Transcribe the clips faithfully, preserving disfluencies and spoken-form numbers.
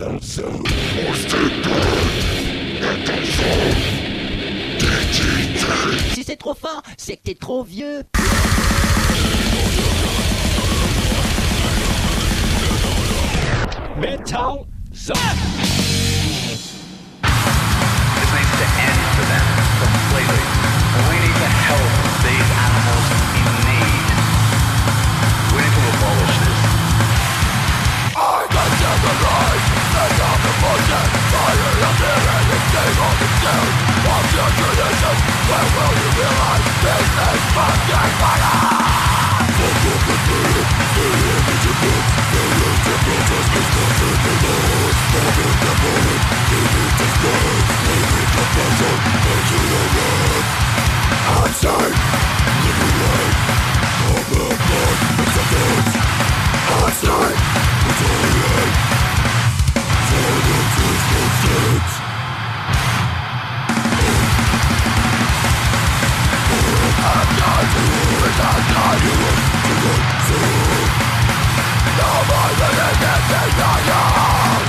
Si c'est trop fort, c'est que t'es trop vieux. Metal Zone. This needs to end for them completely. And we need to help these animals in need. We need to abolish this. I can tell the lies, and of the bullshit. Fire up there and the same on the sound. What's your tradition? When will you realize this is fucking fire? Fuck up the spirit, the image of books. The roots of protest is nothing but noise. Fucking the bullet, leave it to spread. Leave it to puzzle, into the red. Outside, living life. From the blood, acceptance. Outside, retaliate. For the truthful states. I'm not to it, I'm not you to look through. No more than anything I am.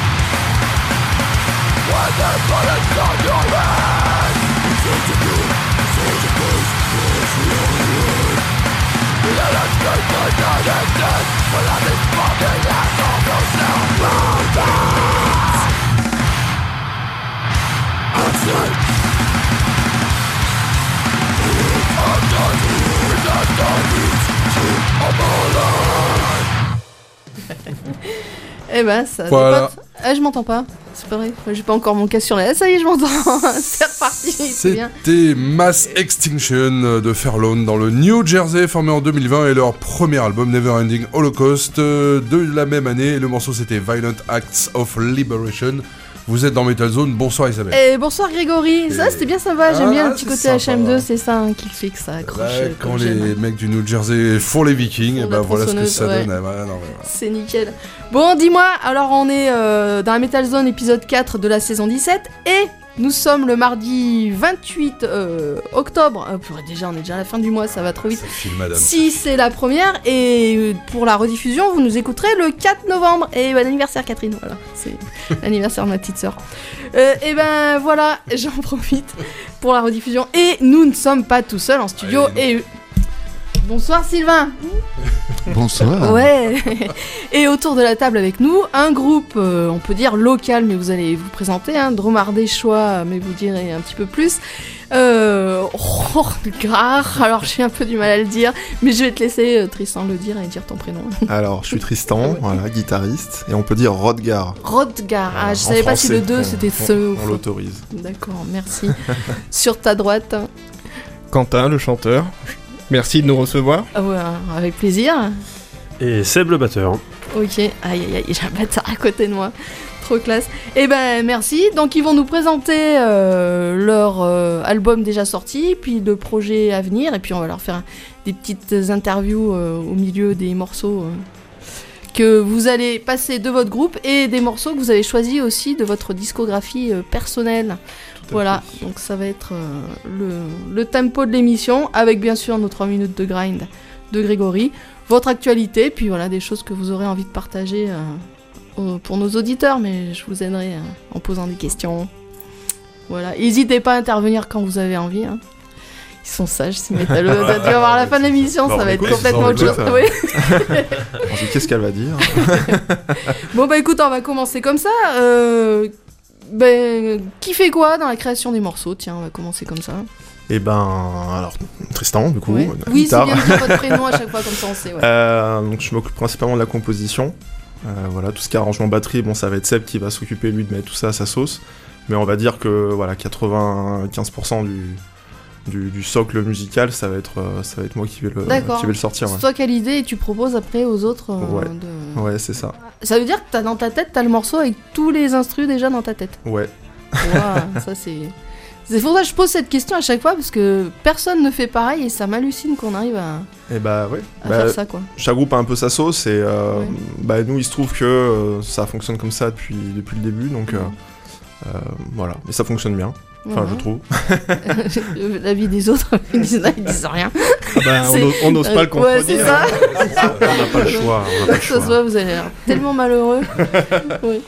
When the bullets on your head. It's a good, it's a place, it's reality. Let us take the night and death. But I this fucking asshole goes down mountains. Outside. I'm done with that damage to abolish. Eh ben, ça Voilà. dépote. Ah, je m'entends pas. C'est pas vrai. J'ai pas encore mon casque sur les. Ah, ça y est, je m'entends. C'est reparti. C'est bien. C'était Mass Extinction de Fairlawn dans le New Jersey, formé en deux mille vingt, et leur premier album Neverending Holocaust de la même année. Le morceau c'était Violent Acts of Liberation. Vous êtes dans Metal Zone, bonsoir Isabelle. Et bonsoir Grégory, ça c'était bien sympa, j'aime Ah, bien le petit c'est côté sympa. H M deux, c'est ça hein, qui fait que ça accroche. Ouais, euh, quand comme les j'aime. mecs du New Jersey font les Vikings, Font et de ben la voilà ce que ça tronçonneuse, donne. ouais. Ouais, non, mais voilà. C'est nickel. Bon, dis-moi, alors on est euh, dans la Metal Zone épisode quatre de la saison dix-sept et nous sommes le mardi vingt-huit euh, octobre. Euh, purée, déjà, on est déjà à la fin du mois, ça va trop vite. Ça file, madame. Si c'est la première, et euh, pour la rediffusion, vous nous écouterez le quatre novembre. Et bon anniversaire Catherine, voilà, c'est l'anniversaire de ma petite sœur. Euh, et ben voilà, j'en profite pour la rediffusion. Et nous ne sommes pas tout seuls en studio. Allez. Et bonsoir Sylvain. Bonsoir. Ouais. Et autour de la table avec nous, un groupe, euh, on peut dire local, mais vous allez vous présenter, hein, Dromardéchois, mais vous direz un petit peu plus. Euh, Rhodgar, alors j'ai un peu du mal à le dire, mais je vais te laisser euh, Tristan le dire et dire ton prénom. Alors, je suis Tristan, voilà, guitariste, et on peut dire Rhodgar. Rhodgar, ah, Voilà, je en savais pas si français, le deux on- c'était on- ce ou On l'autorise. D'accord, merci. Sur ta droite. Quentin, le chanteur. Merci de nous recevoir. Ah ouais, avec plaisir. Et Seb le batteur. Ok, aïe aïe aïe, j'ai un bâtard à côté de moi. Trop classe. Eh ben merci. Donc ils vont nous présenter euh, leur euh, album déjà sorti, puis le projet à venir, et puis on va leur faire un- des petites interviews euh, au milieu des morceaux euh, que vous allez passer de votre groupe et des morceaux que vous avez choisis aussi de votre discographie euh, personnelle. Voilà, donc ça va être euh, le, le tempo de l'émission, avec bien sûr nos trois minutes de grind de Grégory, votre actualité, puis voilà, des choses que vous aurez envie de partager euh, au- pour nos auditeurs, mais je vous aiderai euh, en posant des questions. Voilà, n'hésitez pas à intervenir quand vous avez envie. Hein. Ils sont sages, ces métalleux. T'as dû voir la fin de l'émission, Bon, ça va écoute, être complètement ils sont autre chose. écoute, Oui. On se dit, qu'est-ce qu'elle va dire? Bon bah écoute, on va commencer comme ça. Euh, ben, qui fait quoi dans la création des morceaux? Tiens, on va commencer comme ça. Et ben, alors, Tristan, du coup, Ouais. la Oui, c'est guitare. bien de dire votre prénom à chaque fois, comme ça on sait. Ouais. Euh, donc je m'occupe principalement de la composition. Euh, voilà, tout ce qui est arrangement batterie, bon, ça va être Seb qui va s'occuper lui de mettre tout ça à sa sauce. Mais on va dire que voilà, quatre-vingt-quinze pour cent du, du, du socle musical, ça va être, euh, ça va être moi qui vais le, D'accord. qui vais le sortir. C'est Ouais, toi qui as l'idée et tu proposes après aux autres. euh, Ouais. de... ouais c'est ça. Ça veut dire que t'as dans ta tête, t'as le morceau avec tous les instrus déjà dans ta tête. Ouais. Wow, ça c'est. C'est pour ça que je pose cette question à chaque fois parce que personne ne fait pareil et ça m'hallucine qu'on arrive à, Et bah ouais. à Bah, faire ça quoi. chaque groupe a un peu sa sauce et euh, Ouais. bah, nous il se trouve que euh, ça fonctionne comme ça depuis, depuis le début donc euh, Ouais. euh, voilà et ça fonctionne bien enfin Ouais. je trouve. La vie des autres, ils disent, ils disent rien. Ah bah, on C'est- n'ose- on n'ose pas le Ouais, c'est contredire. ça. On n'a pas le choix. On n'a pas le Ça choix. se voit, vous avez l'air tellement malheureux. Oui.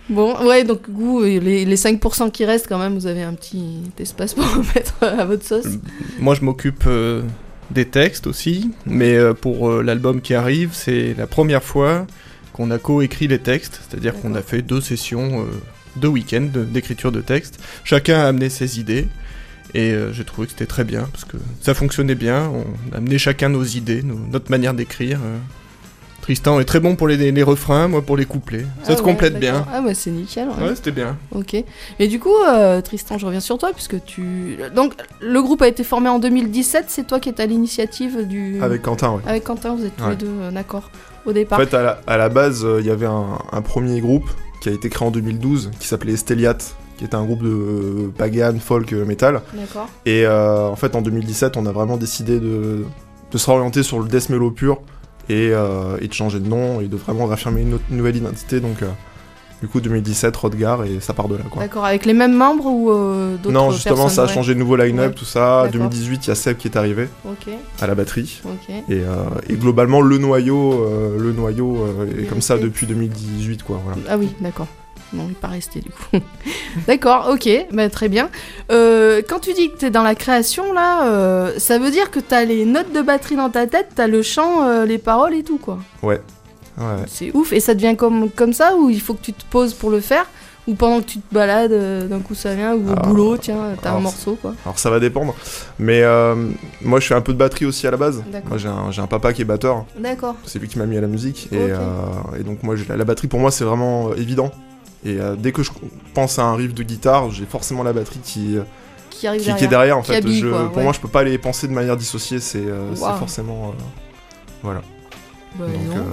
Bon, ouais, donc goût, les, les cinq pour cent qui restent, quand même, vous avez un petit espace pour mettre à votre sauce. Moi, je m'occupe euh, des textes aussi, mais euh, pour euh, l'album qui arrive, c'est la première fois qu'on a coécrit les textes, c'est-à-dire D'accord. qu'on a fait deux sessions, euh, deux week-ends de- d'écriture de textes. Chacun a amené ses idées, et euh, j'ai trouvé que c'était très bien, parce que ça fonctionnait bien, on amenait chacun nos idées, nos- notre manière d'écrire. euh. Tristan est très bon pour les, les refrains, moi pour les couplets. Ça Ah se ouais, complète bien. d'accord. Ah ouais, c'est nickel. Ouais. Ouais, c'était bien. Ok. Et du coup, euh, Tristan, je reviens sur toi, puisque tu... Donc, le groupe a été formé en deux mille dix-sept, c'est toi qui es à l'initiative du... Avec Quentin, ouais. Avec Quentin, vous êtes tous Ouais. les deux, euh, d'accord, au En départ. fait, à la, à la base, euh, il y avait un, un premier groupe qui a été créé en deux mille douze qui s'appelait Stelliat, qui était un groupe de euh, pagan, folk, euh, metal. D'accord. Et euh, en fait, en deux mille dix-sept, on a vraiment décidé de, de se réorienter sur le death mellow pur et, euh, et de changer de nom et de vraiment réaffirmer une, autre- une nouvelle identité. Donc, euh, du coup, deux mille dix-sept, Rodgar, et ça part de là, quoi. D'accord, avec les mêmes membres ou euh, d'autres Non, justement, personnes, ça a ouais. changé de nouveau line-up, Ouais. tout ça. D'accord. deux mille dix-huit, il y a Seb qui est arrivé Ok, à la batterie. ok. Et, euh, et globalement, le noyau, euh, le noyau euh, est Il est comme ça resté. depuis deux mille dix-huit, quoi. Voilà. Ah oui, d'accord. Non, il n'est pas resté du coup. D'accord, ok, bah, très bien. Euh, quand tu dis que tu es dans la création, là, euh, ça veut dire que tu as les notes de batterie dans ta tête, tu as le chant, euh, les paroles et tout, quoi. Ouais. Ouais. C'est ouf. Et ça devient comme, comme ça, ou il faut que tu te poses pour le faire, ou pendant que tu te balades, euh, d'un coup ça vient, ou au Alors- boulot, tiens, t'as un alors, morceau, quoi. Alors ça va dépendre, mais euh, moi je fais un peu de batterie aussi à la base. D'accord. Moi j'ai un, j'ai un papa qui est batteur, D'accord. c'est lui qui m'a mis à la musique, et, Ok. euh, et donc moi je- la, la batterie pour moi c'est vraiment euh, évident. Et euh, dès que je pense à un riff de guitare, j'ai forcément la batterie qui, euh, Qui arrive qui, derrière. qui est derrière en Qui fait. habille, Je- quoi, pour ouais. moi je peux pas les penser de manière dissociée, c'est euh, c'est Waouh. forcément... euh, voilà. Bah, Donc, non.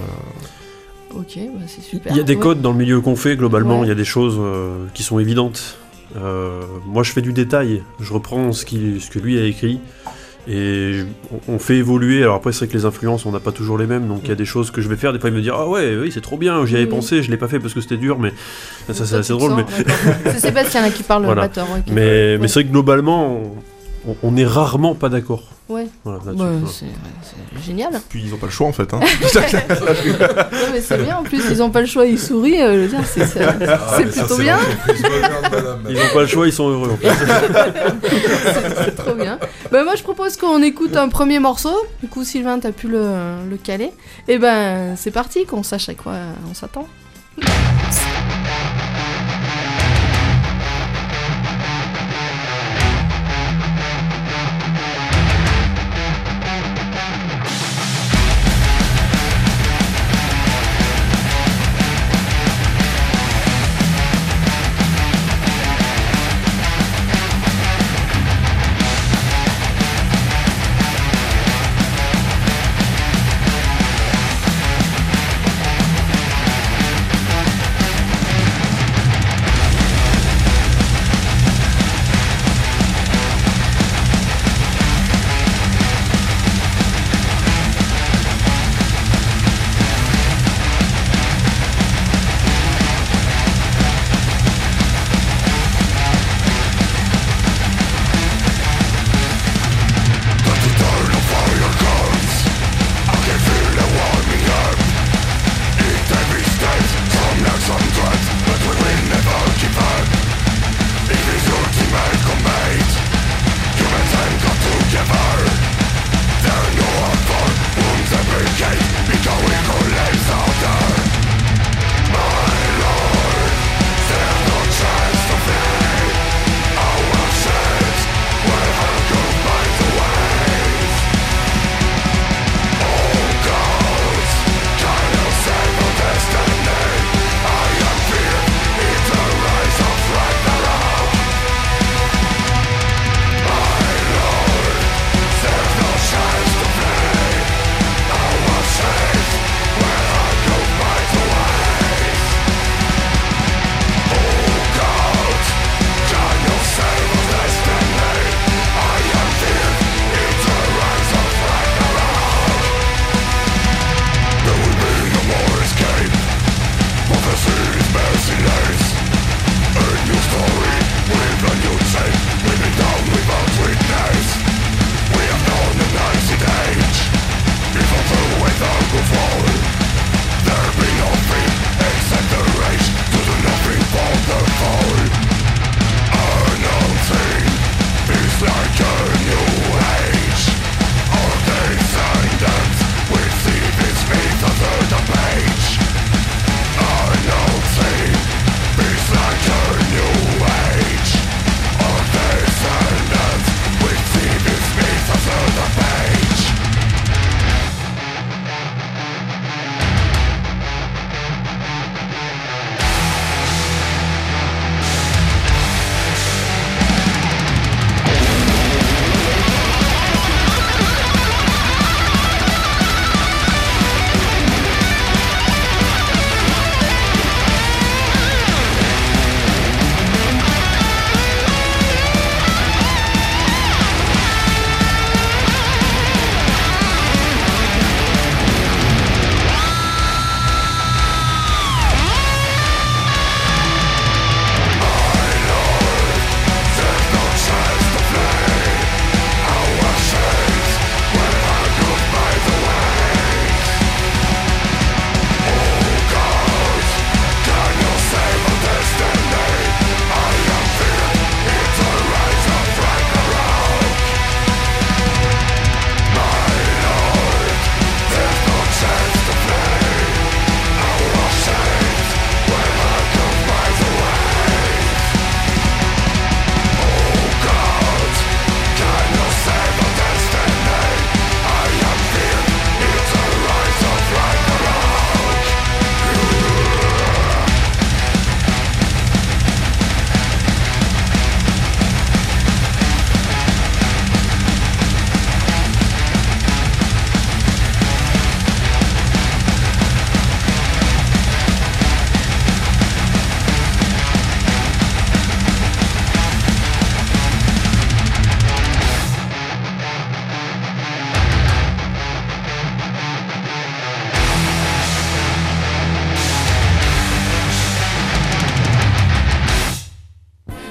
euh, Ok, bah, c'est super. Il y a des Ouais. codes dans le milieu qu'on fait, globalement, Ouais. il y a des choses euh, qui sont évidentes. Euh, moi, je fais du détail, je reprends ce, qu'il- ce que lui a écrit, et on, on fait évoluer. Alors après, c'est vrai que les influences, on n'a pas toujours les mêmes, donc il y a des choses que je vais faire, des fois il me dit « Ah ouais, oui, c'est trop bien, j'y avais Oui. pensé, je l'ai pas fait parce que c'était dur, mais ça, ça, Toi, c'est tu assez te drôle. sens, Mais, d'accord. C'est Sébastien là qui parle, Voilà. le batteur. ok. mais, Ouais. mais c'est vrai que globalement, on, on est rarement pas d'accord. Ouais, Voilà, là-dessus, bah, voilà. c'est c'est génial. Puis ils ont pas le choix en fait. Hein. Non, mais c'est bien, en plus, ils ont pas le choix, ils sourient. euh, je veux dire, c'est c'est- Ah, c'est mais ça, plutôt c'est bien. l'entreprise moderne, madame. Ils n'ont pas le choix, ils sont heureux. En fait. C'est c'est trop bien. Bah, moi, je propose qu'on écoute un premier morceau. Du coup, Sylvain, t'as pu le, le caler. Et ben, c'est parti, qu'on sache à quoi on s'attend. Thank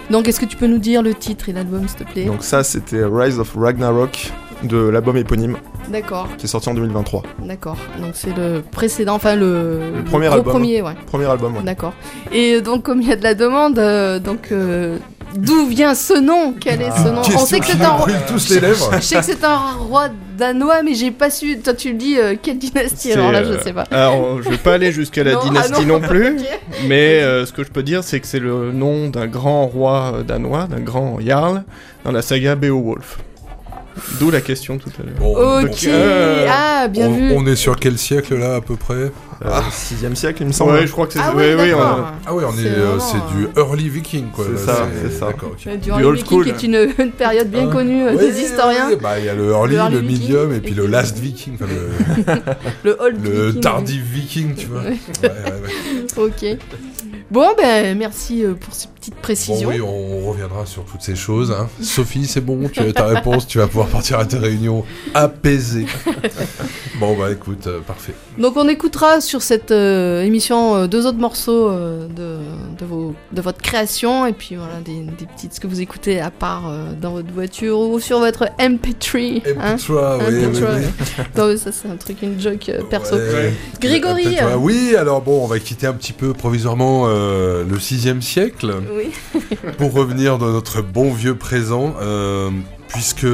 Donc, est-ce que tu peux nous dire le titre et l'album, s'il te plaît? Donc ça, c'était Rise of Ragnarok de l'album éponyme D'accord, qui est sorti en deux mille vingt-trois. d'accord. Donc, c'est le précédent, enfin le, Le premier gros album. premier, ouais. Premier album, ouais. D'accord. Et donc, comme il y a de la demande, euh, donc euh, d'où vient ce nom? Quel est ce nom? Question On sait que qui c'est nous un roi. brûle tous les lèvres. Je sais que c'est un roi danois, mais j'ai pas su. Toi, tu le dis euh, quelle dynastie? Alors là, C'est, je euh, sais pas. Alors, je vais pas aller jusqu'à la Non, ah dynastie non, non, plus, ok. mais euh, ce que je peux dire, c'est que c'est le nom d'un grand roi euh, danois, d'un grand jarl, dans la saga Beowulf. D'où la question tout à l'heure. Bon, Ok. donc, euh, Ah, bien on, vu. on est sur quel siècle là à peu près? Euh, sixième siècle, il me semble. Ouais, je crois que c'est... Ah ouais, oui, ouais, d'accord. Ah oui, on est, C'est euh, vraiment, c'est euh, du early viking quoi. C'est là, ça, c'est ça. D'accord. ok. Euh, Du Du Early old Viking, school. qui est une, une période bien Ah. connue euh, Oui, des historiens. oui, bah il y a le early, Le le, early viking, medium et et puis puis le le- last viking, enfin le, Le Old le Viking. tardif viking, tu vois. Ouais. Ouais, ouais, ouais. Ok. Bon, ben, merci euh, pour ces petites Bon précisions. oui, on reviendra sur toutes ces choses. Hein. Sophie, c'est bon, tu as ta réponse, tu vas pouvoir partir à ta réunion apaisée. Bon bah écoute, euh, parfait. Donc, on écoutera sur cette euh, émission euh, deux autres morceaux euh, de, de, vos, de votre création et puis voilà, des, des petites ce que vous écoutez à part euh, dans votre voiture ou sur votre M P trois. Et hein. toi, oui, M P oui, trois. oui. Non, mais ça, c'est un truc, une joke euh, perso. Ouais. Grégory. M P trois. Oui, alors bon, on va quitter un petit peu provisoirement euh, le sixième siècle Oui. pour revenir dans notre bon vieux présent, euh, puisque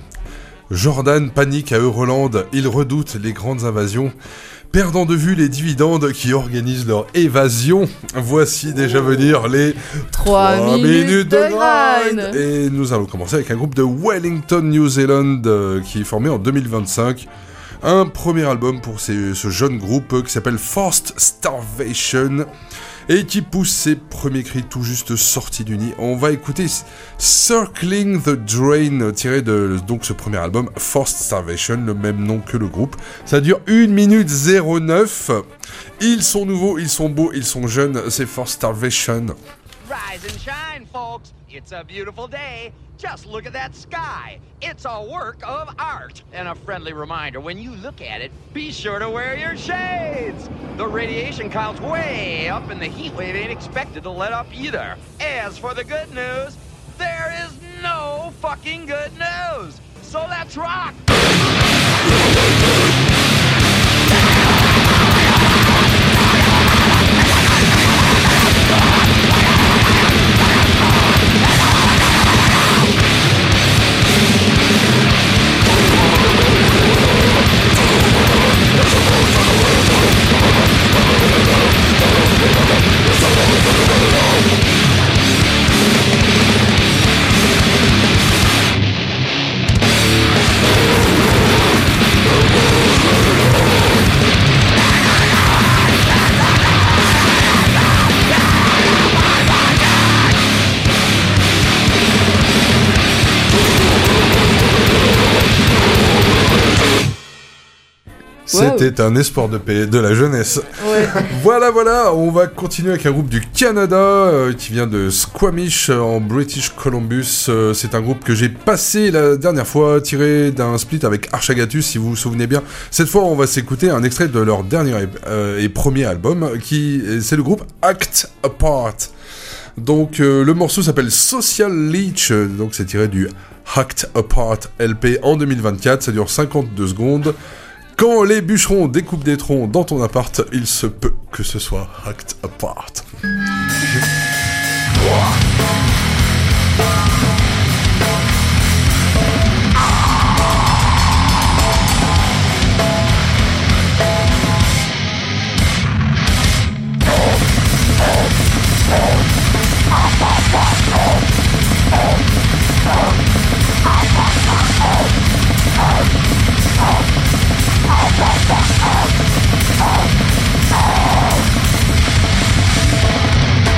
Jordan panique à Euroland, il redoute les grandes invasions. Perdant de vue les dividendes qui organisent leur évasion, voici déjà venir les Trois trois minutes de grind. Et nous allons commencer avec un groupe de Wellington, New Zealand, euh, qui est formé en deux mille vingt-cinq. Un premier album pour ces- ce jeune groupe euh, qui s'appelle Forced Starvation et qui pousse ses premiers cris tout juste sortis du nid. On va écouter Circling the Drain, tiré de donc ce premier album, Forced Starvation, le même nom que le groupe. Ça dure une minute zéro neuf. Ils sont nouveaux, ils sont beaux, ils sont jeunes, c'est Forced Starvation. Rise and shine, folks. It's a beautiful day. Just look at that sky. It's a work of art. And a friendly reminder, when you look at it, be sure to wear your shades. The radiation count's way up and the heat wave ain't expected to let up either. As for the good news, there is no fucking good news. So let's rock. C'était un espoir de paix de la jeunesse. Ouais. Voilà, voilà, on va continuer avec un groupe du Canada euh, qui vient de Squamish euh, en British Columbus. Euh, c'est un groupe que j'ai passé la dernière fois, tiré d'un split avec Archagatus, si vous vous souvenez bien. Cette fois, on va s'écouter un extrait de leur dernier et, euh, et premier album, qui c'est le groupe Act Apart. Donc euh, le morceau s'appelle Social Leech, euh, donc c'est tiré du Act Apart L P en deux mille vingt-quatre, ça dure cinquante-deux secondes. Quand les bûcherons découpent des troncs dans ton appart, il se peut que ce soit Act Apart. Oh,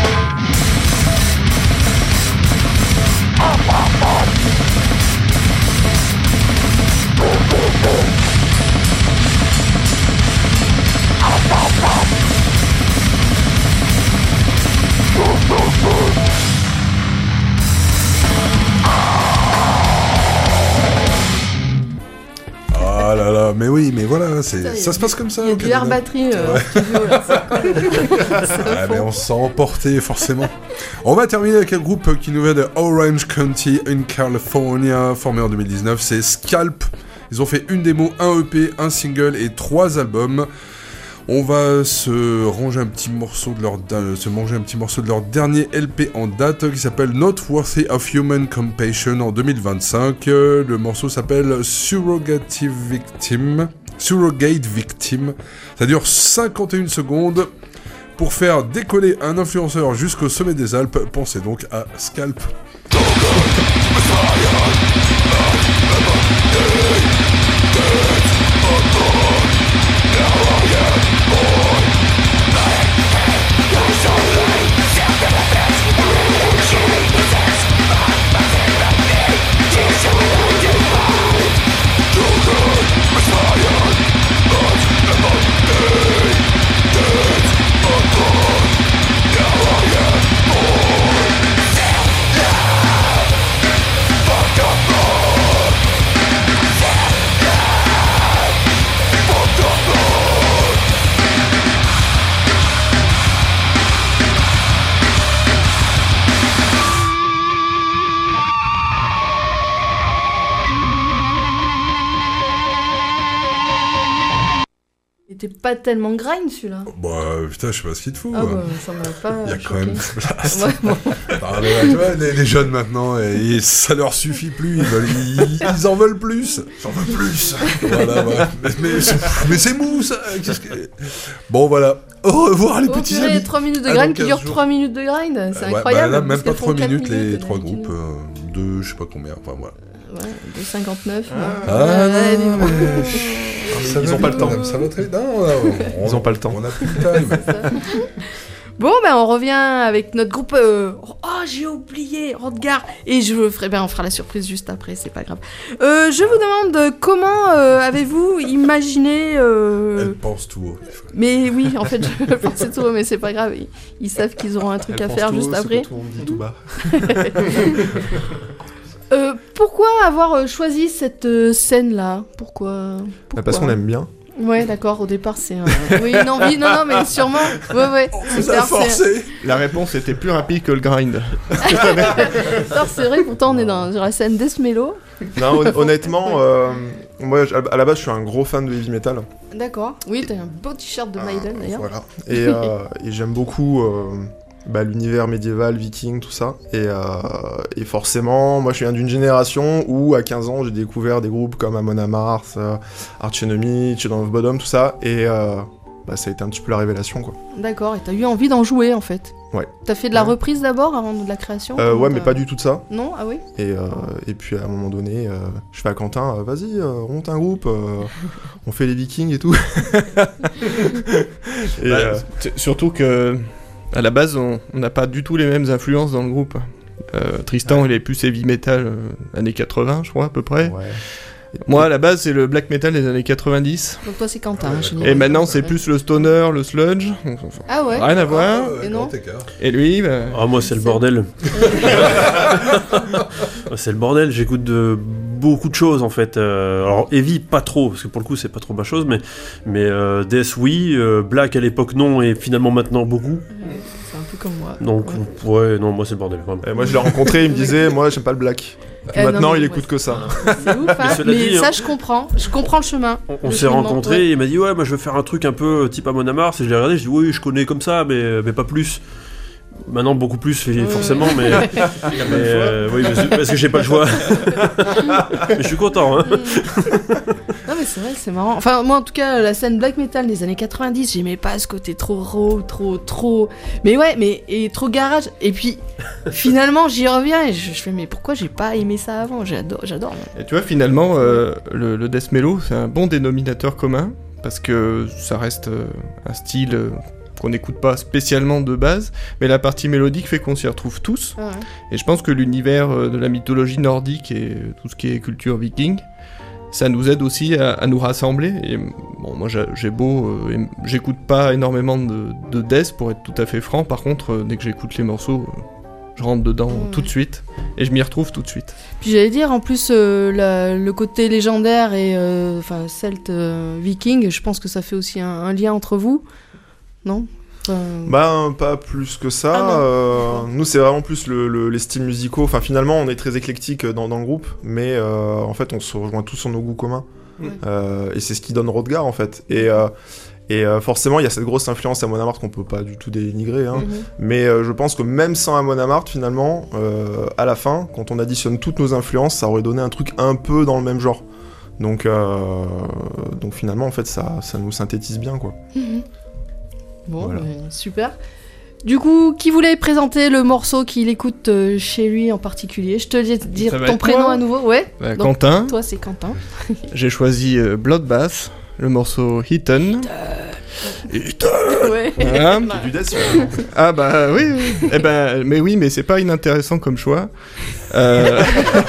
hein, c'est... Putain, ça se passe comme ça. Il y a au du air Canada. batterie euh, Ouais. studio, là, c'est- c'est à Ah, fond. mais on se sent emporté forcément. On va terminer avec un groupe qui nous vient de Orange County in California, formé en deux mille dix-neuf, c'est Scalp. Ils ont fait une démo, un E P, un single et trois albums. On va se ranger un petit morceau de leur da- se manger un petit morceau de leur dernier L P en date qui s'appelle Not Worthy of Human Compassion en deux mille vingt-cinq. Euh, Le morceau s'appelle Surrogative Victim. Surrogate Victim. Ça dure cinquante et une secondes. Pour faire décoller un influenceur jusqu'au sommet des Alpes, pensez donc à Scalp. Il était pas tellement grind celui-là. Bah putain, je sais pas ce qu'il te faut. Ah hein. bah ça m'a pas. Il y a quand choqué. même. Ouais, bon. Ah, mais là, tu vois, les, les jeunes maintenant, et, et ça leur suffit plus, ils, veulent, ils, ils en veulent plus. J'en veux plus. Voilà, voilà. Mais, mais, c'est- mais c'est mou ça. Qu'est-ce que... Bon voilà. Au revoir les Oh, petits purée, amis. trois minutes de Ah, grind dans qui quinze durent jours. trois minutes de grind, c'est Euh, ouais, incroyable. bah là, même parce pas qu'elles trois font quatre minutes, les minutes, trois d'habitude. groupes. Euh, de je sais pas combien. Enfin voilà. Ouais, de cinquante-neuf. Ah, ouais, non, mais- mais- Ça Ils va ont pas vite, le temps. madame, ça va très vite. Non, non, on- Ils ont pas le temps. On a plus de time. Bon, ben on revient avec notre groupe. euh, Oh, j'ai oublié, Rodgar. Et je ferai, ben on fera la surprise juste après, c'est pas grave. Euh, je vous demande euh, comment euh, avez-vous imaginé. euh, Elle pense tout haut. Mais oui, en fait, je pensais tout, mais c'est pas grave. Ils, ils savent qu'ils auront un truc Elle à pense faire tout juste haut, c'est après. que tout le monde dit tout bas. Euh, pourquoi avoir euh, choisi cette euh, scène-là Pourquoi, Bah, pourquoi parce qu'on aime bien. Ouais, d'accord, au départ, c'est un... Oui, une envie, non, non, mais sûrement. Ouais, ouais. c'est Ça a clair, c'est- forcé. La réponse était plus rapide que le grind. Alors, c'est vrai, pourtant, on est dans la scène Death Mellow. Non, hon- honnêtement, euh, moi j- à la base je suis un gros fan de heavy metal. D'accord. Oui, t'as un beau t-shirt de Maiden, Euh, d'ailleurs. Voilà. Et, euh, et j'aime beaucoup euh, bah, l'univers médiéval, viking, tout ça. Et, euh, et forcément, moi je viens d'une génération où à quinze ans j'ai découvert des groupes comme Amon Amarth, euh, Arch Enemy, Children of Bodom, tout ça. Et euh, bah, ça a été un petit peu la révélation quoi. D'accord, et t'as eu envie d'en jouer, en fait. Ouais. T'as fait de la Ouais. reprise d'abord, avant de la création Euh, comment ouais, mais t'as- pas du tout de ça. Non, ah oui. Et, euh, et puis à un moment donné, euh, je fais à Quentin, euh, vas-y, euh, on monte un groupe, euh, on fait les vikings et tout. et, Bah, euh, c'est- Surtout que, à la base, on on n'a pas du tout les mêmes influences dans le groupe. Euh, Tristan, il est plus heavy metal, euh, années quatre-vingts, je crois, à peu près. ouais. Moi, à la base, c'est le black metal des années quatre-vingt-dix. Donc toi, c'est Quentin. Ouais, hein, je d'accord. dis. Et maintenant, c'est Ouais. plus le stoner, le sludge. Ah ouais. Rien à voir. Ah, ouais, Et non. grand écart. Et lui, bah, Ah, moi, c'est le bordel. C'est le bordel, j'écoute de beaucoup de choses en fait. Euh, alors, Heavy, pas trop, parce que pour le coup, c'est pas trop ma chose, mais, mais euh, Death, oui. euh, Black à l'époque, non, et finalement maintenant, beaucoup. Ouais, c'est un peu comme moi. Donc, Ouais. ouais, non, moi, c'est le bordel. Vraiment. Et moi je l'ai rencontré, il me disait, moi j'aime pas le black. Puis Eh, non, maintenant mais il ouais, écoute que ça. C'est ouf, hein. Mais cela Mais dit, ça, hein. je comprends. Je comprends le chemin. On, on Le s'est cheminement, rencontrés, ouais. et il m'a dit, ouais, moi je veux faire un truc un peu type Amon Amarth, et je l'ai regardé, je dis, oui, je connais comme ça, mais, mais pas plus. Maintenant, beaucoup plus, Ouais. forcément, mais. mais, euh, oui, parce, parce que j'ai pas le choix. Mais je suis content, hein. Non mais c'est vrai, c'est marrant. Enfin moi en tout cas la scène black metal des années quatre-vingt-dix, j'aimais pas ce côté trop raw, trop trop. Mais ouais, mais et trop garage. Et puis finalement j'y reviens et je, je fais mais pourquoi j'ai pas aimé ça avant? J'adore, j'adore. et tu vois, finalement, euh, le, le death mellow, c'est un bon dénominateur commun, parce que ça reste euh, un style euh, qu'on n'écoute pas spécialement de base, mais la partie mélodique fait qu'on s'y retrouve tous. Ah ouais. Et je pense que l'univers euh, de la mythologie nordique et euh, tout ce qui est culture viking, ça nous aide aussi à, à nous rassembler. Et bon, moi j'ai j'ai beau, euh, aim- j'écoute pas énormément de, de death pour être tout à fait franc. Par contre, euh, dès que j'écoute les morceaux, euh, je rentre dedans Ouais. tout de suite et je m'y retrouve tout de suite. Puis j'allais dire, en plus, euh, la- le côté légendaire et euh, enfin celte euh, viking, je pense que ça fait aussi un, un lien entre vous, non? Enfin, Bah, pas plus que ça. Ah non. euh, D'accord. nous, c'est vraiment plus le, le- les styles musicaux. Enfin, finalement, on est très éclectique dans, dans le groupe, mais euh, en fait, on se rejoint tous sur nos goûts communs. Ouais. Euh, et c'est ce qui donne Rodgar, en fait. Et, euh, et euh, forcément, il y a cette grosse influence à Amon Amarth qu'on peut pas du tout dénigrer. Hein. mhm. Mais euh, je pense que même sans Amon Amarth, finalement, euh, à la fin, quand on additionne toutes nos influences, ça aurait donné un truc un peu dans le même genre. Donc, euh, donc finalement, en fait, ça, ça nous synthétise bien, quoi. Mhm. Bon, Voilà. bah, super. Du coup, qui voulait présenter le morceau qu'il écoute euh, chez lui en particulier? Je te laisse dire Ça va ton être prénom moi à nouveau. Ouais. Bah, Donc, Quentin, Toi, c'est Quentin. j'ai choisi euh, Bloodbath, le morceau Eaton. Ouais. Voilà. C'est du death, finalement. Ah bah oui, oui. Eh ben, mais oui, mais c'est pas inintéressant comme choix. Euh,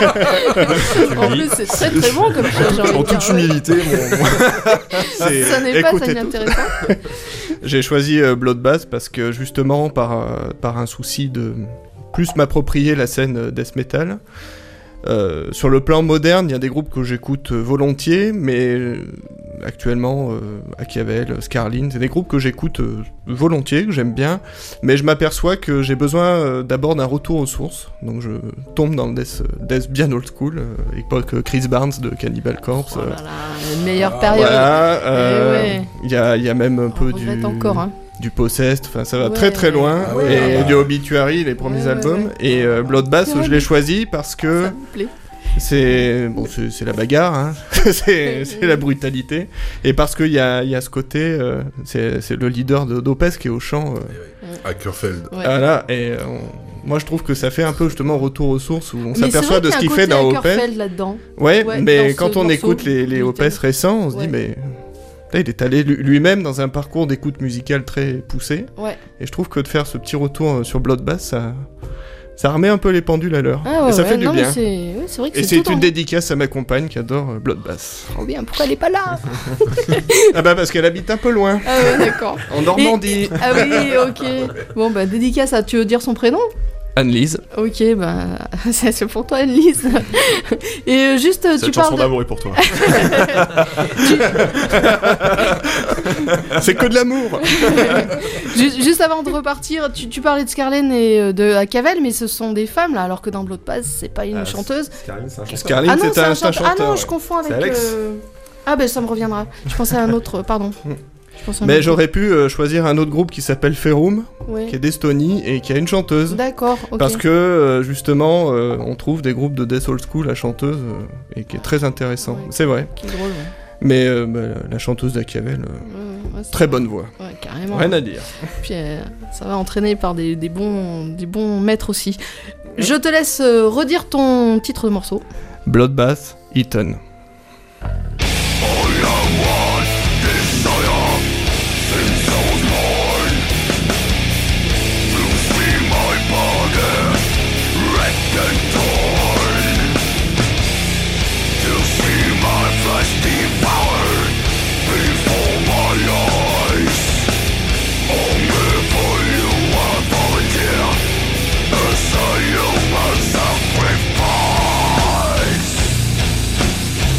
En plus, c'est très très bon comme ça. j'ai envie En de dire, toute ouais. humilité, mon- mon- c'est- Ça n'est pas ça écoutez tout. inintéressant. J'ai choisi euh, Bloodbath parce que justement par, euh, par un souci de plus m'approprier la scène euh, death metal. Euh, sur le plan moderne, il y a des groupes que j'écoute euh, volontiers, mais euh, actuellement, euh, Achiavel, Scarlin, c'est des groupes que j'écoute euh, volontiers, que j'aime bien, mais je m'aperçois que j'ai besoin euh, d'abord d'un retour aux sources, donc je tombe dans le death, euh, death bien old school, euh, époque Chris Barnes de Cannibal Corpse. Oh euh, là là, la meilleure période. voilà, euh, Eh ouais. il y, a, il y a même un On peu du, regrette encore, hein. du Possessed, enfin ça va Ouais. très très loin, Ah ouais, et ah bah. du Obituary, les premiers Ouais, ouais, albums, ouais. et euh, Bloodbath, C'est vrai, je mais- l'ai choisi parce que Ça me plaît. c'est bon, c'est c'est la bagarre, hein. c'est c'est la brutalité, et parce qu'il y a, il y a ce côté, euh, c'est c'est le leader de d'Opeth qui est au chant, euh, Ackerfeld. Ouais. voilà, et euh, on- moi je trouve que ça fait un peu justement retour aux sources où on Mais c'est s'aperçoit vrai de ce qu'il qu'il y a un fait côté dans Opeth. Ackerfeld là-dedans. Ouais, Ouais, mais dans ce quand on morceau, écoute les, les il Opeth était- récents, on se Ouais. dit mais là, il est allé lui- lui-même dans un parcours d'écoute musicale très poussé. Ouais. Et je trouve que de faire ce petit retour euh, sur Bloodbath, ça, ça remet un peu les pendules à l'heure. Ah ouais, et ça ouais, fait du non, mais bien. c'est ouais, c'est vrai que Et c'est c'est tout une en- dédicace à ma compagne qui adore euh, Bloodbath. Trop bien, pourquoi elle est pas là? Ah bah parce qu'elle habite un peu loin, Ah ouais, d'accord. en Normandie. Ah oui, ok. Bon, bah, dédicace à. Tu veux dire son prénom? Anne-Lise. Ok, bah, c'est c'est pour toi, Annelise. Et euh, juste, euh, tu Cette parles chanson de. d'amour est pour toi. C'est que de l'amour. Ju- Juste avant de repartir, tu, tu parlais de Scarlett et euh, de Achiavel, mais ce sont des femmes là, alors que dans Bloodbath, c'est pas une Ah, chanteuse. Scarlett, c'est un chanteur. Scarlett, Ah non, c'est c'est un, un c'est un chanteur. Ah chanteur. non, ouais. je confonds avec. C'est Alex. euh, Ah ben ça me reviendra. Je pensais à un autre, pardon. Hmm. Je pensais à un Mais autre. j'aurais pu euh, choisir un autre groupe qui s'appelle Ferum, Ouais. qui est d'Estonie et qui a une chanteuse. D'accord, ok. Parce que euh, justement, euh, on trouve des groupes de Death Old School à chanteuse euh, et qui est très intéressant. Ouais. C'est vrai. Qui est drôle, ouais. Mais euh, bah, la- la chanteuse d'Achiavel, euh, Ouais, ouais, ouais, c'est très vrai. bonne voix. Ouais, carrément. Rien à dire. Puis euh, ça va entraîner par des, des bons, des bons maîtres aussi. Je te laisse euh, redire ton titre de morceau. Bloodbath, Eaton. Sacrifice.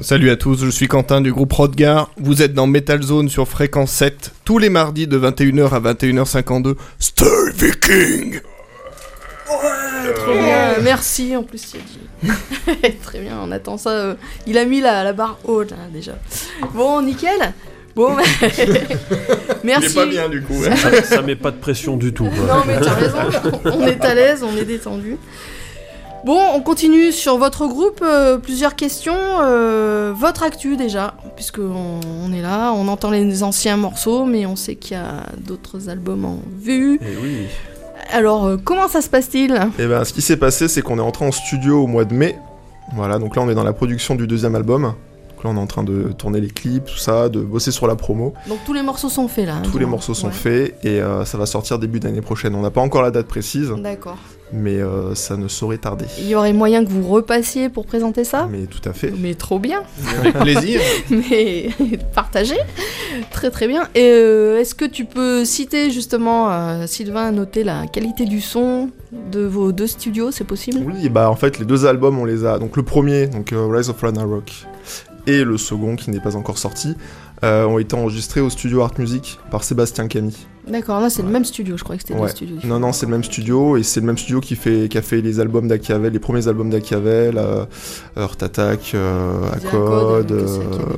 salut à tous, je suis Quentin du groupe Rodgar. Vous êtes dans Metal Zone sur Fréquence sept, tous les mardis de vingt et une heures à vingt et une heures cinquante-deux. Stay Viking! Ouais, trop bien, merci en plus il a dit. Très bien, on attend ça. euh, Il a mis la, la barre haute là déjà. Bon, nickel. Bon, bah, merci. Il est pas bien du coup. Ça, ça, ça met pas de pression du tout. quoi. Non mais t'as raison, on est à l'aise, on est détendu. Bon, on continue sur votre groupe, euh, plusieurs questions. Euh, votre actu déjà, puisque on, on est là, on entend les anciens morceaux, mais on sait qu'il y a d'autres albums en vue. Eh oui. Alors, euh, comment ça se passe-t-il ? Et ben, ce qui s'est passé, c'est qu'on est entré en studio au mois de mai. Voilà, donc là, on est dans la production du deuxième album. Donc là, on est en train de tourner les clips, tout ça, de bosser sur la promo. Donc tous les morceaux sont faits là. hein, Tous les donc, morceaux sont ouais. faits et euh, ça va sortir début d'année prochaine. On n'a pas encore la date précise, D'accord. mais euh, ça ne saurait tarder. Il y aurait moyen que vous repassiez pour présenter ça ? Mais tout à fait. Mais trop bien. Avec plaisir. Mais partagé. Très très bien. Et euh, est-ce que tu peux citer justement, euh, Sylvain a noté la qualité du son de vos deux studios, c'est possible ? Oui, bah en fait, les deux albums, on les a. Donc le premier, donc euh, Rise of Ragnarok, et le second, qui n'est pas encore sorti, euh, ont été enregistrés au studio Art Music par Sébastien Camille. D'accord, là c'est le même studio, je crois que c'était Ouais. deux studios. Non, non, c'est le même studio, et c'est le même studio qui, fait, qui a fait les albums d'Achiavel, les premiers albums d'Achiavel, euh, Heart Attack, euh, Acode, euh,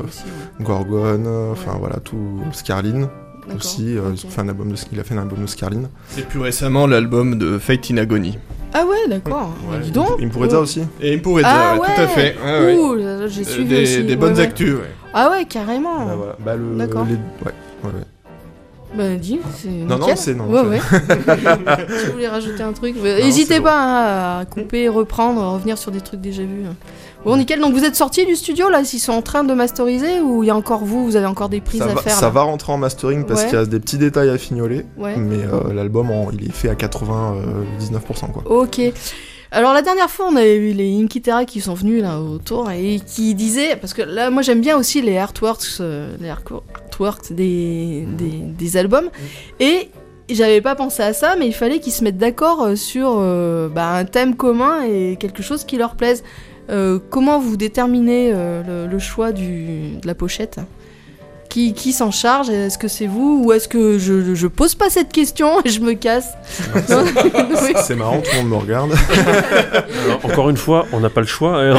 Gorgon, euh, enfin voilà, tout, Scarline aussi, euh, ils ont fait un album de, il a fait un album de Scarline. Et plus récemment, l'album de Fate in Agony. Ah ouais, d'accord. Ouais. Dis donc. Il me pourrait dire aussi. Et il pourrait Ah dire, ouais. tout à fait. Ouais, ouais. Ouh, là, j'ai Euh, suivi des, aussi. des ouais, bonnes ouais. actus, ouais. Ah ouais, carrément. Bah, voilà. Bah, le, D'accord. les- ouais, ouais, ouais. Bah dis, c'est Non, non, nickel. c'est non, Ouais, c'est- ouais. Je voulais rajouter un truc. mais Non, N'hésitez c'est bon. pas hein, à couper, reprendre, revenir sur des trucs déjà vus. Bon, nickel. Donc vous êtes sortis du studio là, s'ils sont en train de masteriser ou il y a encore vous, vous avez encore des prises Ça, à va, faire ça là va rentrer en mastering parce Ouais. qu'il y a des petits détails à fignoler, Ouais. mais euh, l'album en- il est fait à quatre-vingt-dix-neuf pour cent quoi. Ok. Alors la dernière fois, on avait eu les Inkitera qui sont venus là autour et qui disaient, parce que là, moi j'aime bien aussi les artworks, euh, les artworks des, des, des albums, et j'avais pas pensé à ça, mais il fallait qu'ils se mettent d'accord euh, sur euh, bah, un thème commun et quelque chose qui leur plaise. Euh, comment vous déterminez euh, le, le choix du, de la pochette ? Qui, qui s'en charge ? Est-ce que c'est vous ou est-ce que je, je pose pas cette question et je me casse ? Non, oui. C'est marrant, tout le monde me regarde. Alors, encore une fois, on n'a pas le choix. hein.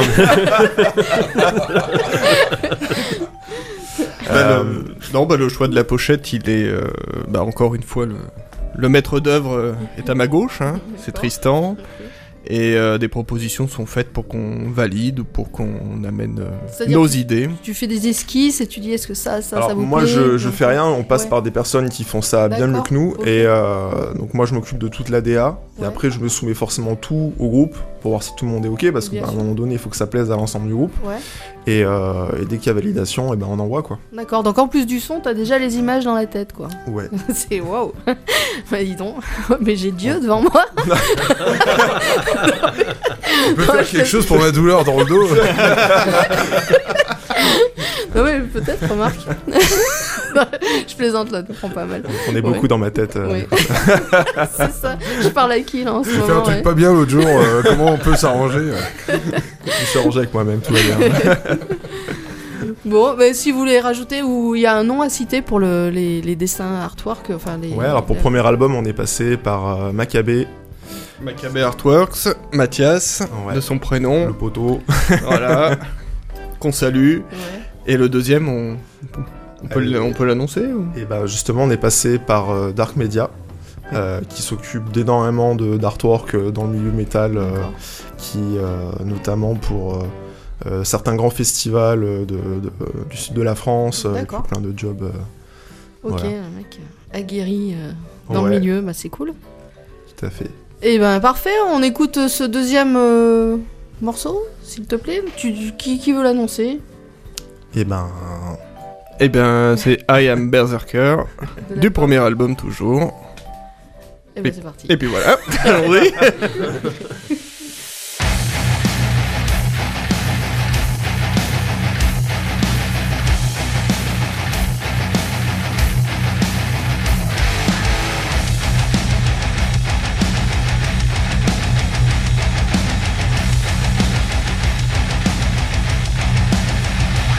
Bah, le- Non, bah, le choix de la pochette, il est, euh, bah, encore une fois, le, le maître d'œuvre euh, est à ma gauche, hein, c'est Tristan, et euh, des propositions sont faites pour qu'on valide ou pour qu'on amène euh, C'est-à-dire nos que- idées. Tu fais des esquisses et tu dis est-ce que ça, ça, Alors ça vous moi plaît je, je Donc, fais rien, on passe ouais. par des personnes qui font ça bien mieux D'accord, que nous, ok. et euh, donc moi je m'occupe de toute l'A D A, et Ouais. après je me soumets forcément tout au groupe pour voir si tout le monde est ok, parce qu'à Bien un sûr. moment donné il faut que ça plaise à l'ensemble du groupe, Ouais. et, euh, et dès qu'il y a validation, et ben on envoie quoi. D'accord, donc en plus du son, t'as déjà les images dans la tête quoi. Ouais. C'est waouh. Bah dis donc, mais j'ai Dieu devant moi. On peut faire quelque chose pour ma douleur dans le dos. Non mais peut-être, remarque. Je plaisante là, tu prends pas mal. On est Ouais. beaucoup dans ma tête. euh, Oui. C'est ça. Je parle à qui là en ce J'ai fait un moment truc ouais. pas bien l'autre jour, euh, comment on peut s'arranger euh. Je suis arrangé avec moi-même, tout va bien. Bon, bah, si vous voulez rajouter, ou il y a un nom à citer pour le, les, les dessins artwork, enfin les. Ouais, alors pour les- premier album, on est passé par euh, Maccabée, Maccabée Artworks, Mathias, Ouais. de son prénom, le poteau, voilà, qu'on salue. Ouais. Et le deuxième, on, on peut l- on peut l'annoncer ou... et bah justement on est passé par euh, Dark Media, euh, qui s'occupe d'énormément de- d'artwork euh, dans le milieu métal, euh, D'accord. qui euh, notamment pour euh, euh, certains grands festivals euh, de, de- du sud de la France, euh, il fait D'accord. plein de jobs. euh, Ok, Voilà. un mec euh, aguerri euh, dans ouais, le milieu, bah c'est cool. tout à fait. Et ben parfait, on écoute euh, ce deuxième euh, morceau, s'il te plaît. Tu, qui, qui veut l'annoncer? Et ben Eh bien, c'est I Am Berserker, De la du part- premier album toujours. Et ben c'est parti. Et puis voilà, allons-y. Thank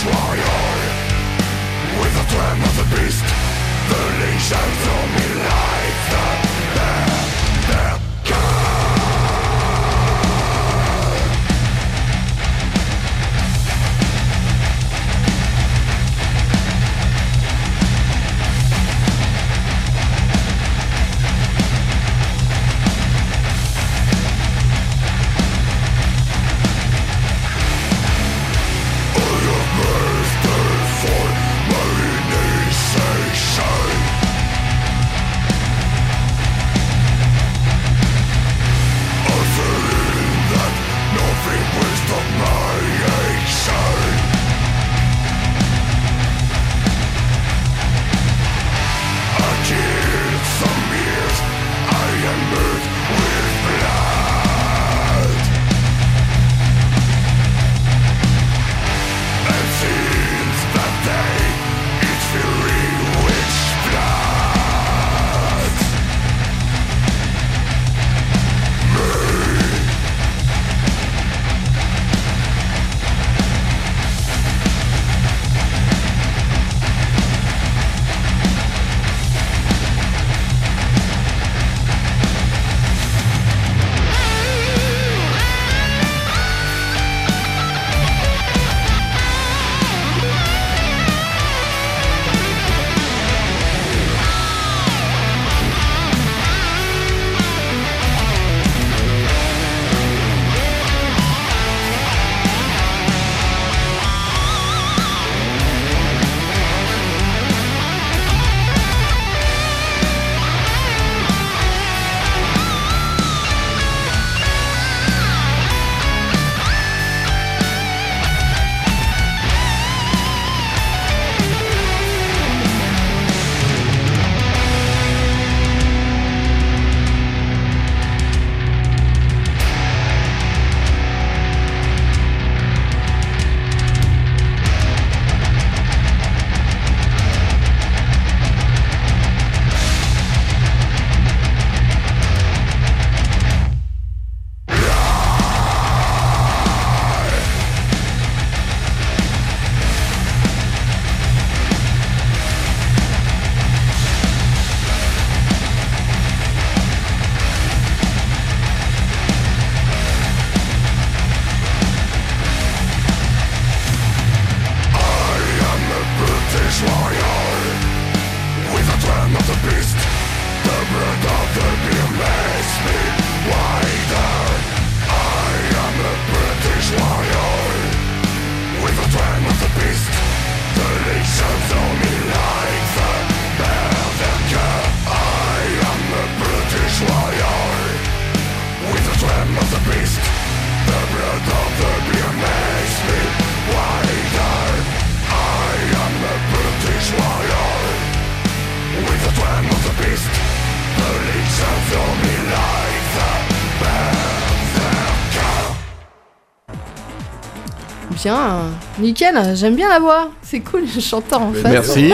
Bien, nickel, j'aime bien la voix. C'est cool, le chanteur en face. Merci.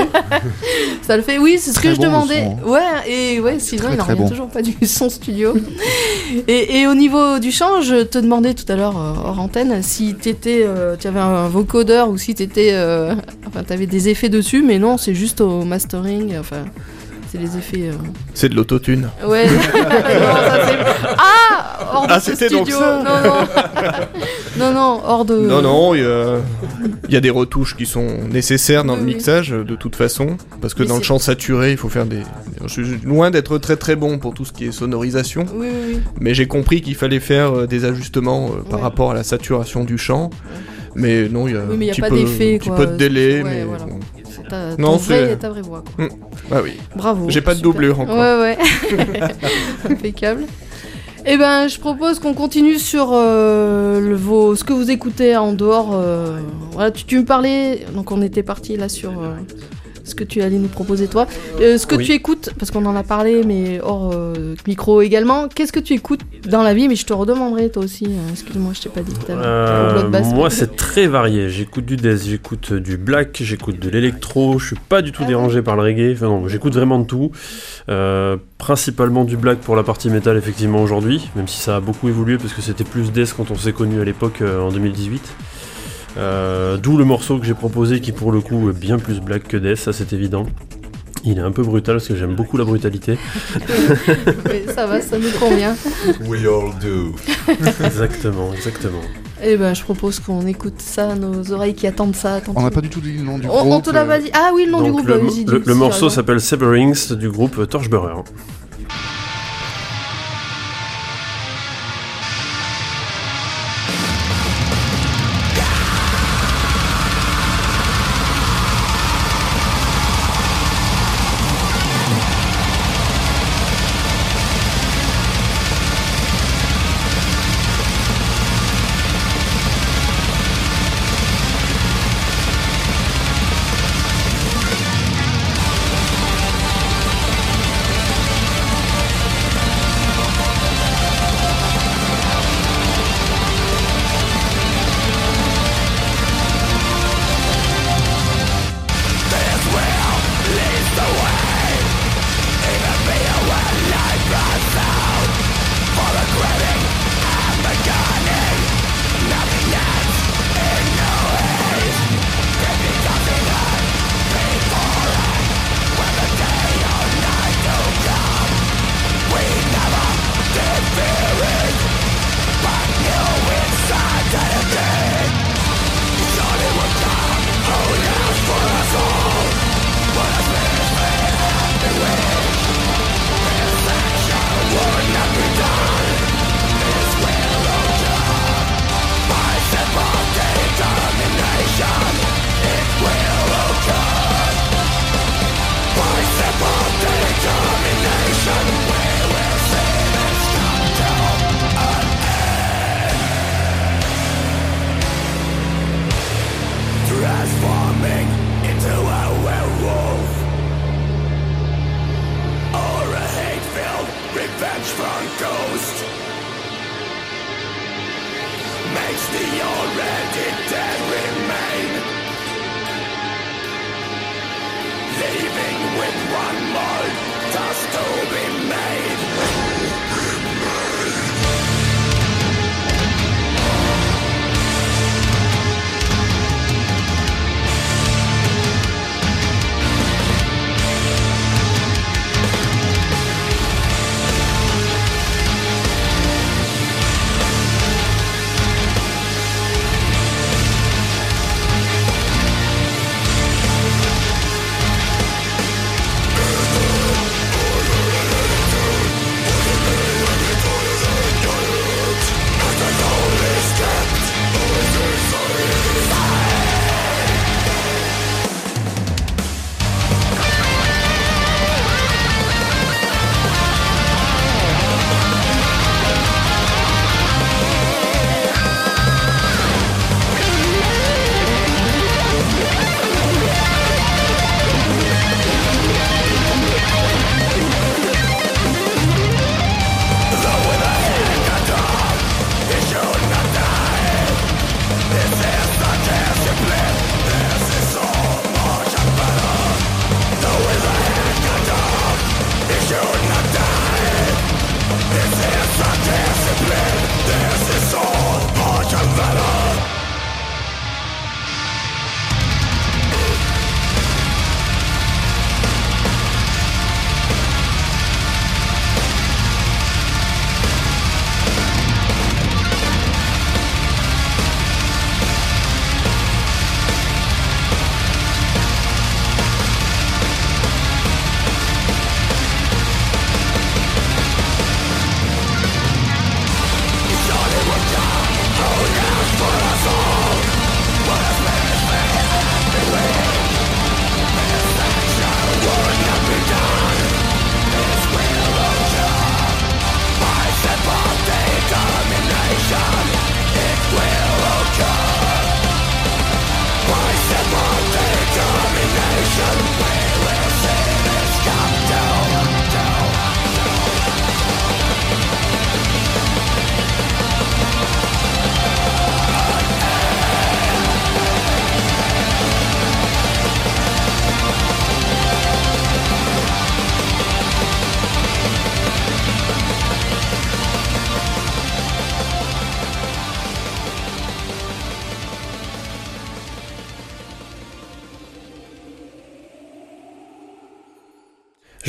Ça le fait, oui, c'est ce Très que je bon, demandais. le son. Ouais, et ouais, Sylvain, Très, il en très revient bon. toujours pas du son studio. et, et au niveau du chant, je te demandais tout à l'heure, euh, hors antenne, si t'étais, euh, tu avais un vocodeur ou si t'étais, euh, enfin, t'avais des effets dessus, mais non, c'est juste au mastering, enfin, c'est les effets. euh, C'est de l'autotune. Ouais. non, ça, c'est- ah, hors de Ah, ce c'était donc studio. ça. Non, non. non, non, hors de. Non, non, il y a, il y a des retouches qui sont nécessaires dans Oui, le oui. mixage, de toute façon. Parce que Mais dans le c'est- chant saturé, il faut faire des. Je suis loin d'être très très bon pour tout ce qui est sonorisation. Oui, oui, oui. Mais j'ai compris qu'il fallait faire euh, des ajustements euh, par Ouais. rapport à la saturation du chant. Mais non, il y a Oui, mais il n'y un a petit pas peu, d'effet, un petit quoi. peu de délai, Ouais, mais voilà. bon. C'est ta, Non, ton vrai- c'est- ta vraie voix, quoi. Ah oui. Bravo. J'ai pas de super. doublure encore. Ouais, ouais. Impeccable. Eh ben, je propose qu'on continue sur euh, le, vos, ce que vous écoutez en dehors. euh, voilà, tu, tu me parlais, donc on était parti là sur euh, ce que tu allais nous proposer toi. Euh, ce que Oui. tu écoutes, parce qu'on en a parlé, mais hors euh, micro également. Qu'est-ce que tu écoutes dans la vie? Mais je te redemanderai toi aussi. euh, Excuse-moi, je t'ai pas dit tout à l'heure. Euh, Au bloc basse. moi, c'est très varié. J'écoute du death, j'écoute du black, j'écoute de l'électro. Je suis pas du tout Ah dérangé par le reggae. Enfin, non, j'écoute vraiment de tout. Euh, principalement du black pour la partie métal, effectivement, aujourd'hui. Même si ça a beaucoup évolué parce que c'était plus death quand on s'est connu à l'époque euh, en deux mille dix-huit. Euh, D'où le morceau que j'ai proposé qui pour le coup est bien plus black que death, ça c'est évident. Il est un peu brutal parce que j'aime beaucoup la brutalité. Oui, ça va, ça nous convient. We all do. Exactement, exactement. Et ben, je propose qu'on écoute ça, nos oreilles qui attendent ça. Attendent On n'a pas du tout dit le nom du on, groupe. on te l'a pas dit. Ah oui, le nom Donc, du groupe, le, bah, vas-y, le- dis, le si morceau tu as raison. s'appelle Severings du groupe Torchbearer. Thank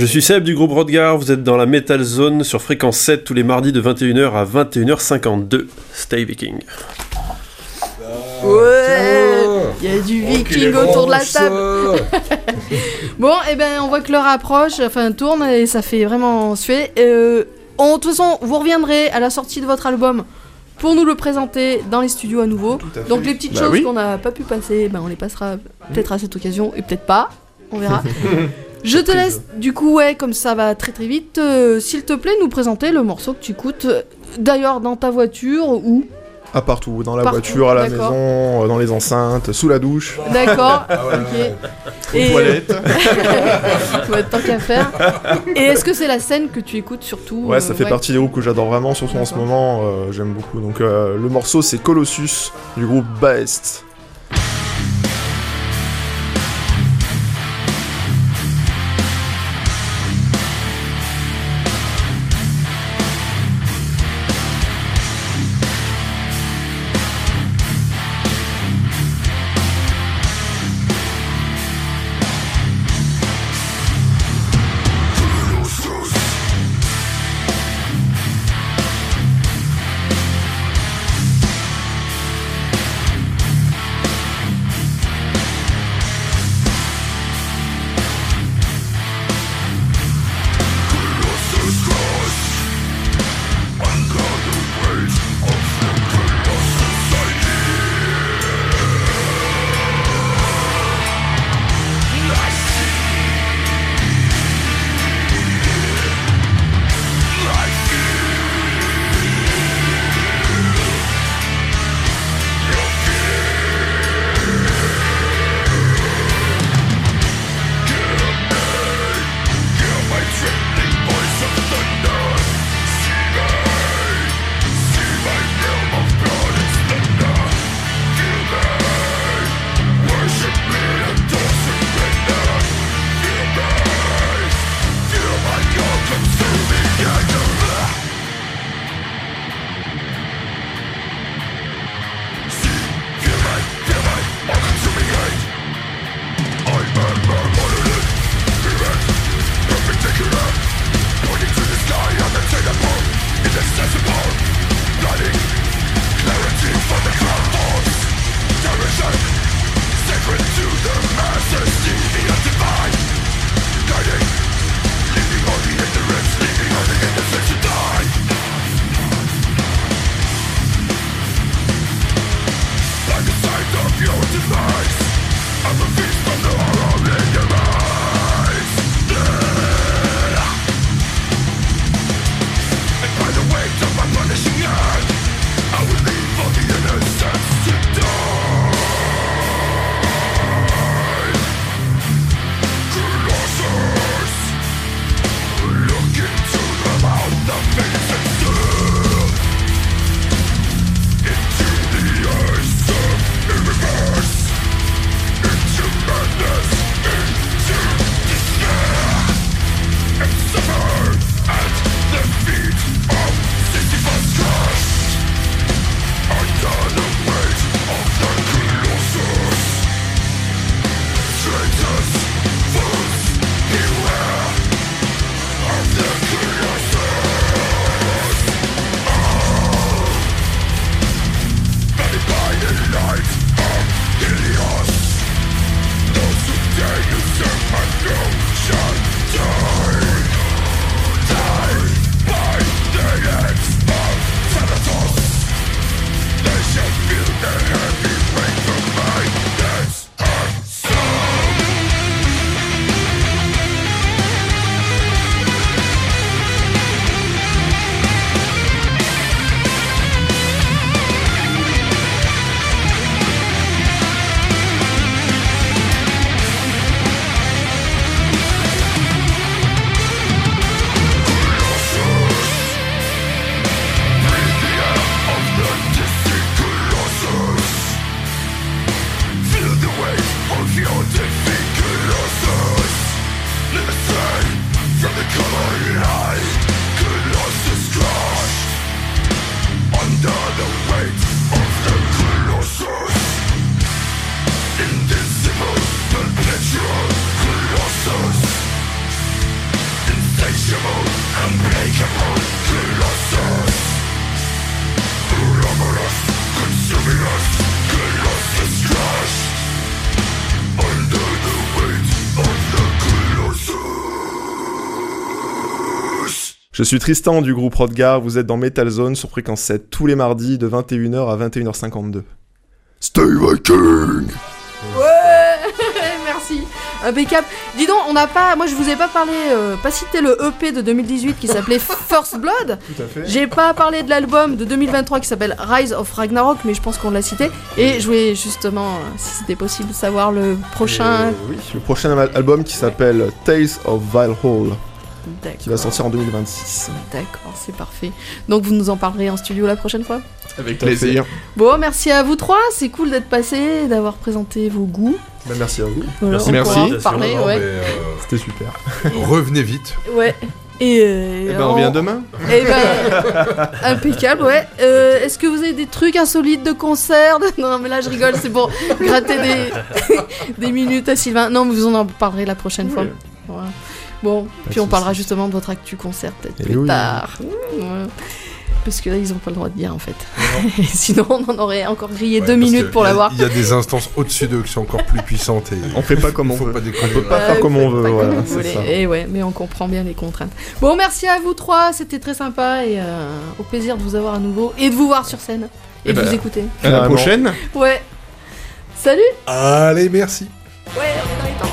Je suis Seb du groupe Rodgar, vous êtes dans la Metal Zone sur Fréquence sept tous les mardis de vingt et une heures à vingt et une heures cinquante-deux. Stay Viking. Ouais, il y a du viking autour de la table. Bon, et ben on voit que l'heure approche, enfin tourne et ça fait vraiment suer. Euh, en, de toute façon, vous reviendrez à la sortie de votre album pour nous le présenter dans les studios à nouveau. à fait. Donc les petites Bah choses oui. qu'on n'a pas pu passer, ben on les passera peut-être à cette occasion et peut-être pas. On verra. Je te laisse, du coup, ouais, comme ça va très très vite, euh, s'il te plaît, nous présenter le morceau que tu écoutes, euh, d'ailleurs dans ta voiture ou... À partout, dans la Partout, voiture, à la d'accord. maison, euh, dans les enceintes, sous la douche, D'accord, Ah ouais, ok. ouais. aux Et- toilettes. Ouais, tant qu'à faire. Et est-ce que c'est la scène que tu écoutes surtout Ouais, ça euh, fait partie des groupes que j'adore vraiment, surtout en ce D'accord. moment, euh, j'aime beaucoup. Donc euh, le morceau c'est Colossus du groupe Baest. Colossus Je suis Tristan du groupe Rodgar, vous êtes dans Metal Zone sur Fréquence sept tous les mardis de vingt et une heures à vingt et une heures cinquante-deux. Stay Viking. Ouais. Merci. Impeccable. Dis donc, on n'a pas. Moi, je vous ai pas parlé, euh, pas cité le E P de deux mille dix-huit qui s'appelait First Blood. Tout à fait. J'ai pas parlé de l'album de deux mille vingt-trois qui s'appelle Rise of Ragnarok, mais je pense qu'on l'a cité. Et je voulais justement, euh, si c'était possible, savoir le prochain. Et, oui, le prochain al- album qui s'appelle Tales of Valhalla, D'accord. qui va sortir en deux mille vingt-six. D'accord, c'est parfait. Donc vous nous en parlerez en studio la prochaine fois. Avec Tout à fait. plaisir. Bon, merci à vous trois. C'est cool d'être passé, d'avoir présenté vos goûts. Bah, merci à vous, Voilà, Merci. on Merci. pourra en parler, Non, ouais. mais, euh, c'était super. revenez vite. Ouais. Et, euh, Et ben on revient demain. Eh ben, impeccable, ouais. Euh, Est-ce que vous avez des trucs insolites de concert? Non, mais là je rigole, c'est pour gratter des, des minutes à Sylvain. Non, mais vous en parlerez la prochaine fois. Voilà. Bon, puis on de parlera soucis. justement de votre actu concert peut-être Eh plus oui. tard. Ouais. Parce que là, ils ont pas le droit de dire en fait. Sinon, on en aurait encore grillé Ouais, deux parce minutes que pour il y a- l'avoir. Il y a des instances au-dessus d'eux qui sont encore plus puissantes et On fait pas comme on faut veut. pas déconner. On peut pas là. faire comme on veut, Pas voilà, comme vous c'est voulez. ça. Et ouais, mais on comprend bien les contraintes. Bon, merci à vous trois, c'était très sympa et euh, au plaisir de vous avoir à nouveau et de vous voir sur scène et Eh de ben, vous écouter. À la Carrément. prochaine. Ouais. Salut. Allez, merci. Ouais, on est dans les temps.